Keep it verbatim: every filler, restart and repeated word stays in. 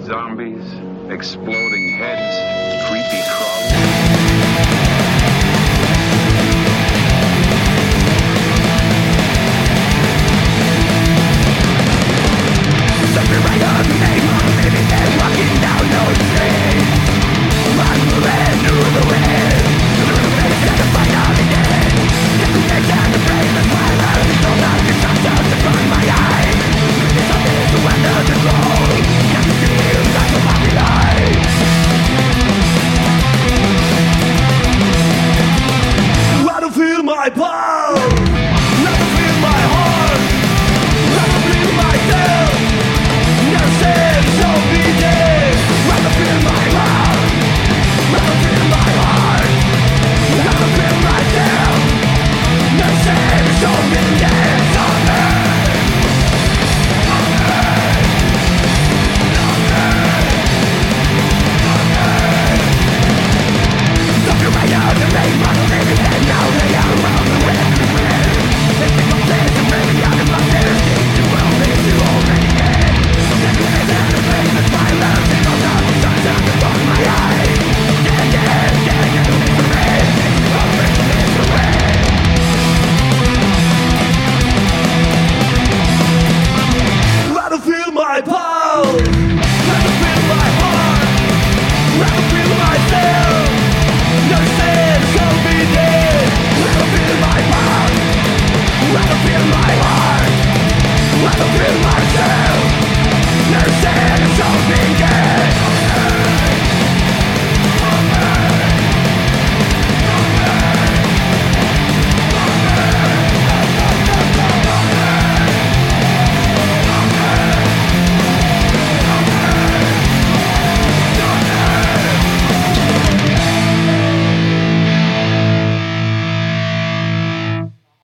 zombies, exploding heads, creepy crawlers. Something right on me, I'm living and walking down no street. I'm moving through the wind, through the face and the fight of the dead. Get the edge and the brain, the smile, the soul of the sunshine to burn my eyes. Something is under control, can't feel like a happy life. I don't feel my pulse, I don't feel my heart, I don't feel myself. Never said so be dead. I don't feel my heart, I don't feel my heart, I don't feel myself. Never said so be dead. Stop your right out and make my living and now they are around the wind. They think my place is really out of my tears. The world is too already dead. Get rid of the pain that's my love. Take all down the sunshine upon my eyes. Dead, dead, dead, dead, for it. I'll bring this away. I don't feel my pulse, I don't feel my heart, I don't feel myself. Never said so be dead. I don't feel my mouth, I don't feel my heart, I don't feel myself. Never said so